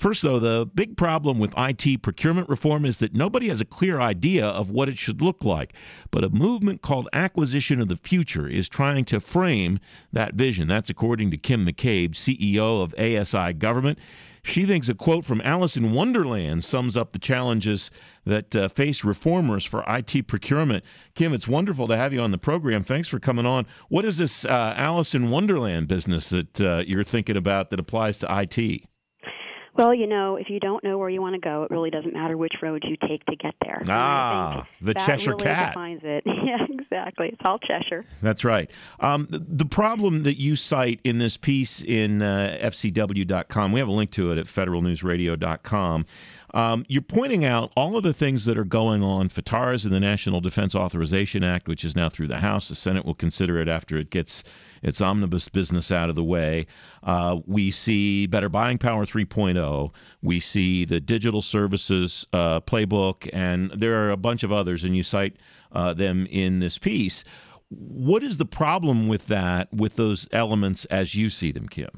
First, though, the big problem with IT procurement reform is that nobody has a clear idea of what it should look like. But a movement called Acquisition of the Future is trying to frame that vision. That's according to Kim McCabe, CEO of ASI Government. She thinks a quote from Alice in Wonderland sums up the challenges that face reformers for IT procurement. Kim, it's wonderful to have you on the program. Thanks for coming on. What is this Alice in Wonderland business that you're thinking about that applies to IT? Well, if you don't know where you want to go, it really doesn't matter which road you take to get there. The Cheshire really Cat. Defines it. Yeah, exactly. It's all Cheshire. That's right. The problem that you cite in this piece in FCW.com, we have a link to it at federalnewsradio.com. You're pointing out all of the things that are going on. FTARA's in the National Defense Authorization Act, which is now through the House. The Senate will consider it after it gets its omnibus business out of the way. We see Better Buying Power 3.0. We see the Digital Services Playbook, and there are a bunch of others, and you cite them in this piece. What is the problem with that, with those elements as you see them, Kim?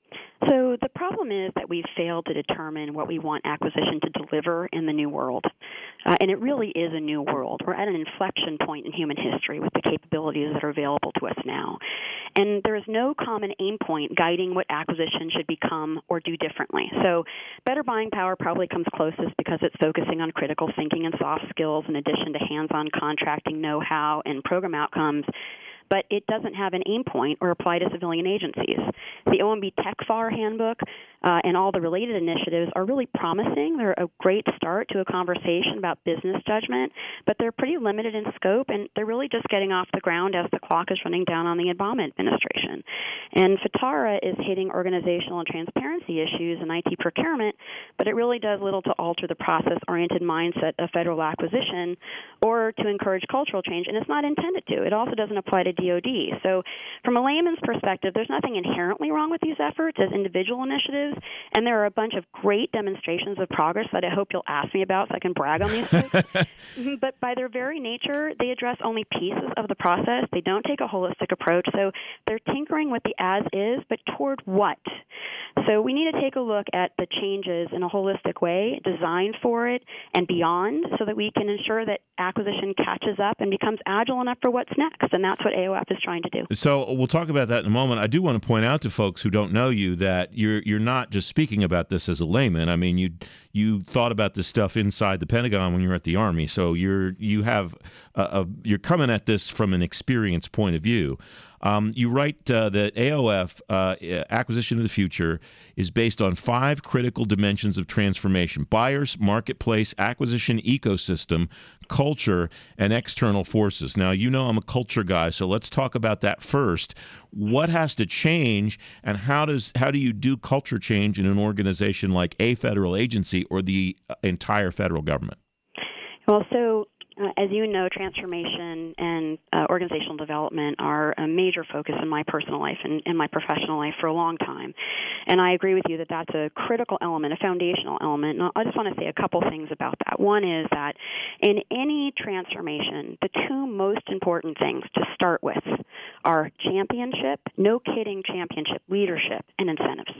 So the problem is that we've failed to determine what we want acquisition to deliver in the new world. And it really is a new world. We're at an inflection point in human history with the capabilities that are available to us now. And there is no common aim point guiding what acquisition should become or do differently. So Better Buying Power probably comes closest because it's focusing on critical thinking and soft skills in addition to hands-on contracting know-how and program outcomes. But it doesn't have an aim point or apply to civilian agencies. The OMB TechFAR handbook and all the related initiatives are really promising. They're a great start to a conversation about business judgment, but they're pretty limited in scope, and they're really just getting off the ground as the clock is running down on the Obama administration. And FTARA is hitting organizational and transparency issues in IT procurement, but it really does little to alter the process-oriented mindset of federal acquisition or to encourage cultural change, and it's not intended to. It also doesn't apply to DoD. So from a layman's perspective, there's nothing inherently wrong with these efforts as individual initiatives, and there are a bunch of great demonstrations of progress that I hope you'll ask me about so I can brag on these folks. But by their very nature, they address only pieces of the process. They don't take a holistic approach. So they're tinkering with the as-is, but toward what? So we need to take a look at the changes in a holistic way, designed for it and beyond, so that we can ensure that acquisition catches up and becomes agile enough for what's next. And that's what AOF is trying to do. So we'll talk about that in a moment. I do want to point out to folks who don't know you that you're not just speaking about this as a layman. I mean, you thought about this stuff inside the Pentagon when you were at the Army. So you're coming at this from an experience point of view. You write that AOF, Acquisition of the Future, is based on 5 critical dimensions of transformation: buyers, marketplace, acquisition ecosystem, culture, and external forces. Now, I'm a culture guy, so let's talk about that first. What has to change, and how do you do culture change in an organization like a federal agency or the entire federal government? Well, so as you know, transformation and organizational development are a major focus in my personal life and in my professional life for a long time. And I agree with you that that's a critical element, a foundational element. And I just want to say a couple things about that. One is that in any transformation, the 2 most important things to start with are championship, no kidding championship, leadership, and incentives.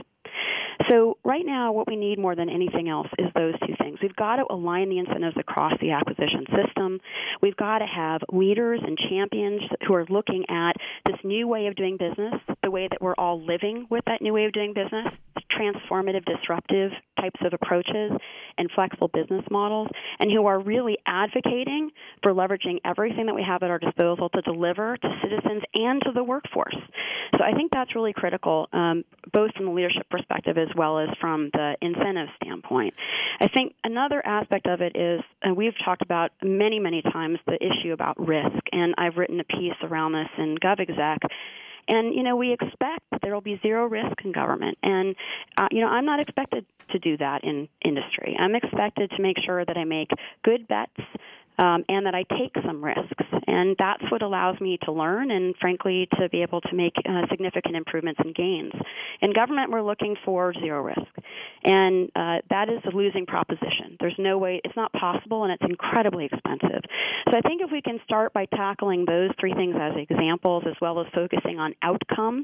So right now, what we need more than anything else is those 2 things. We've got to align the incentives across the acquisition system. We've got to have leaders and champions who are looking at this new way of doing business, the way that we're all living with that new way of doing business, transformative, disruptive types of approaches and flexible business models, and who are really advocating for leveraging everything that we have at our disposal to deliver to citizens and to the workforce. So I think that's really critical, both from the leadership perspective as well as from the incentive standpoint. I think another aspect of it is, and we've talked about many, many times, the issue about risk, and I've written a piece around this in GovExec. And, we expect that there will be zero risk in government. And, I'm not expected to do that in industry. I'm expected to make sure that I make good bets and that I take some risks. And that's what allows me to learn and, frankly, to be able to make significant improvements and gains. In government, we're looking for zero risk. And that is a losing proposition. There's no way, it's not possible, and it's incredibly expensive. So I think if we can start by tackling those 3 things as examples, as well as focusing on outcomes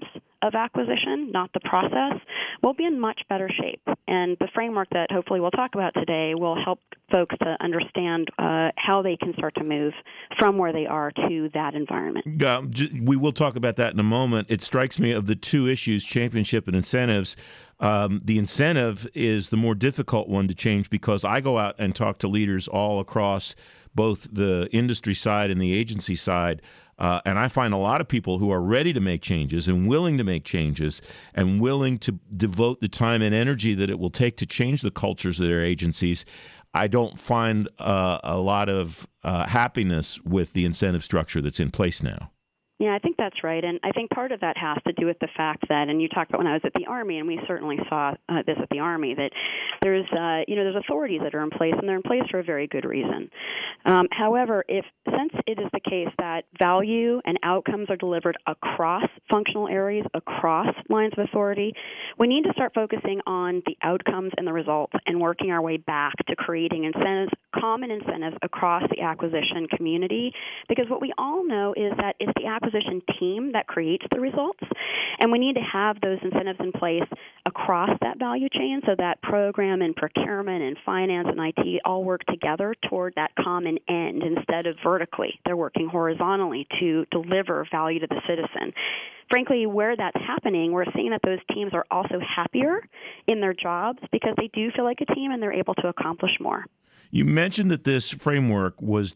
of acquisition, not the process, we'll be in much better shape. And the framework that hopefully we'll talk about today will help folks to understand how they can start to move from where they are to that environment. We will talk about that in a moment. It strikes me of the two issues, championship and incentives, the incentive is the more difficult one to change because I go out and talk to leaders all across both the industry side and the agency side, and I find a lot of people who are ready to make changes and willing to make changes and willing to devote the time and energy that it will take to change the cultures of their agencies. I don't find a lot of happiness with the incentive structure that's in place now. Yeah, I think that's right. And I think part of that has to do with the fact that, and you talked about when I was at the Army, and we certainly saw this at the Army, that there's authorities that are in place, and they're in place for a very good reason. However, since it is the case that value and outcomes are delivered across functional areas, across lines of authority, we need to start focusing on the outcomes and the results and working our way back to creating incentives, common incentives across the acquisition community, because what we all know is that it's the acquisition team that creates the results, and we need to have those incentives in place across that value chain so that program and procurement and finance and IT all work together toward that common end instead of vertically. They're working horizontally to deliver value to the citizen. Frankly, where that's happening, we're seeing that those teams are also happier in their jobs because they do feel like a team and they're able to accomplish more. You mentioned that this framework was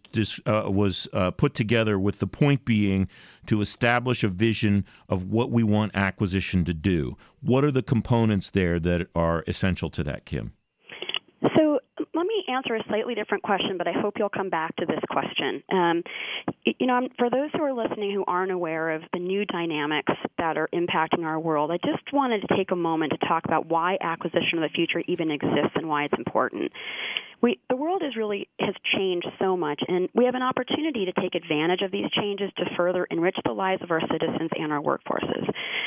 put together with the point being to establish a vision of what we want acquisition to do. What are the components there that are essential to that, Kim? So let me answer a slightly different question, but I hope you'll come back to this question. For those who are listening who aren't aware of the new dynamics that are impacting our world, I just wanted to take a moment to talk about why acquisition of the future even exists and why it's important. The world has changed so much, and we have an opportunity to take advantage of these changes to further enrich the lives of our citizens and our workforces.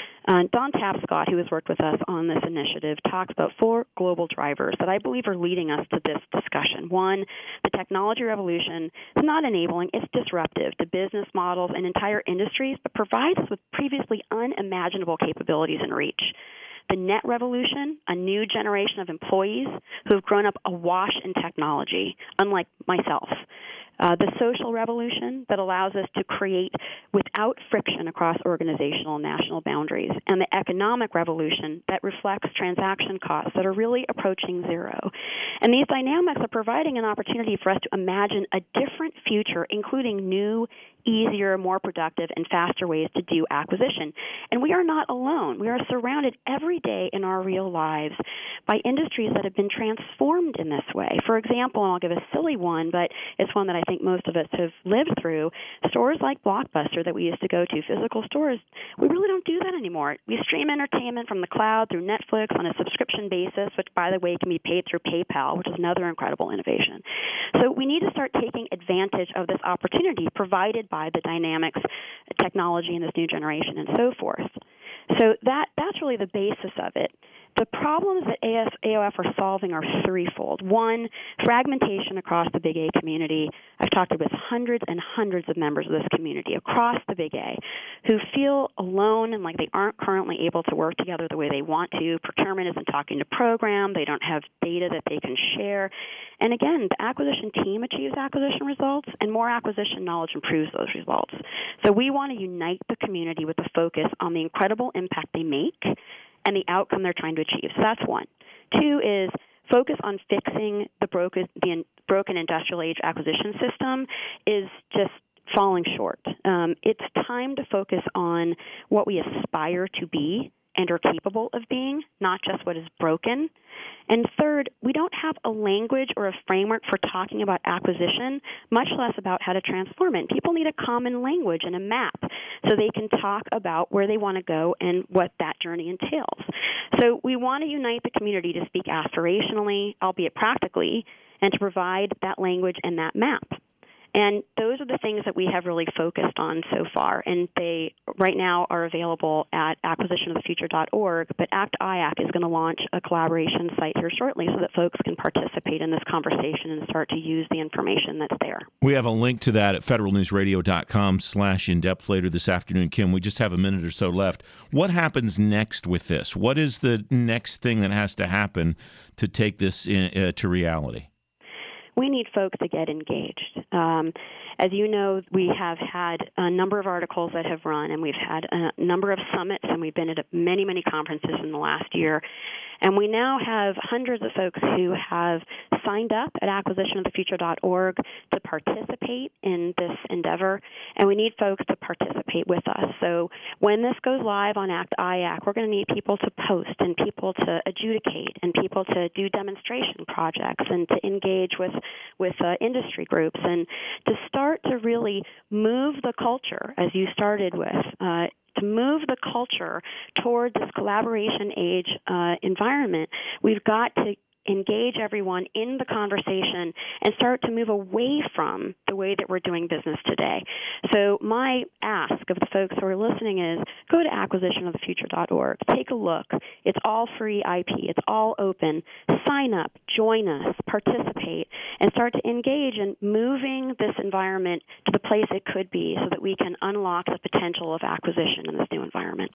Don Tapscott, who has worked with us on this initiative, talks about 4 global drivers that I believe are leading us to this discussion. 1, the technology revolution is not enabling, it's disruptive to business models and entire industries, but provides us with previously unimaginable capabilities and reach. The net revolution, a new generation of employees who have grown up awash in technology, unlike myself. The social revolution that allows us to create without friction across organizational and national boundaries, and the economic revolution that reflects transaction costs that are really approaching zero. And these dynamics are providing an opportunity for us to imagine a different future, including new, easier, more productive, and faster ways to do acquisition. And we are not alone. We are surrounded every day in our real lives by industries that have been transformed in this way. For example, and I'll give a silly one, but it's one that I think most of us have lived through, stores like Blockbuster that we used to go to, physical stores, we really don't do that anymore. We stream entertainment from the cloud through Netflix on a subscription basis, which, by the way, can be paid through PayPal, which is another incredible innovation. So we need to start taking advantage of this opportunity provided by the dynamics, technology, and this new generation, and so forth. So that's really the basis of it. The problems that AOF are solving are threefold. 1, fragmentation across the Big A community. I've talked with hundreds and hundreds of members of this community across the Big A who feel alone and like they aren't currently able to work together the way they want to. Procurement isn't talking to program. They don't have data that they can share. And again, the acquisition team achieves acquisition results, and more acquisition knowledge improves those results. So we want to unite the community with a focus on the incredible impact they make and the outcome they're trying to achieve. So that's 1. 2 is focus on fixing the broken industrial age acquisition system is just falling short. It's time to focus on what we aspire to be and are capable of being, not just what is broken. And 3rd, we don't have a language or a framework for talking about acquisition, much less about how to transform it. People need a common language and a map so they can talk about where they want to go and what that journey entails. So we want to unite the community to speak aspirationally, albeit practically, and to provide that language and that map. And those are the things that we have really focused on so far. And they right now are available at acquisitionofthefuture.org, but ACT-IAC is going to launch a collaboration site here shortly so that folks can participate in this conversation and start to use the information that's there. We have a link to that at federalnewsradio.com/in-depth later this afternoon. Kim, we just have a minute or so left. What happens next with this? What is the next thing that has to happen to take this to reality? We need folks to get engaged. As you know, we have had a number of articles that have run, and we've had a number of summits, and we've been at many, many conferences in the last year. And we now have hundreds of folks who have signed up at acquisitionofthefuture.org to participate in this endeavor, and we need folks to participate with us. So when this goes live on ACT-IAC, we're going to need people to post and people to adjudicate and people to do demonstration projects and to engage with industry groups and to start to really move the culture, as you started with, to move the culture toward this collaboration age environment. We've got to engage everyone in the conversation and start to move away from the way that we're doing business today. So my ask of the folks who are listening is go to acquisitionofthefuture.org. Take a look. It's all free IP. It's all open. Sign up, join us, participate, and start to engage in moving this environment to the place it could be so that we can unlock the potential of acquisition in this new environment.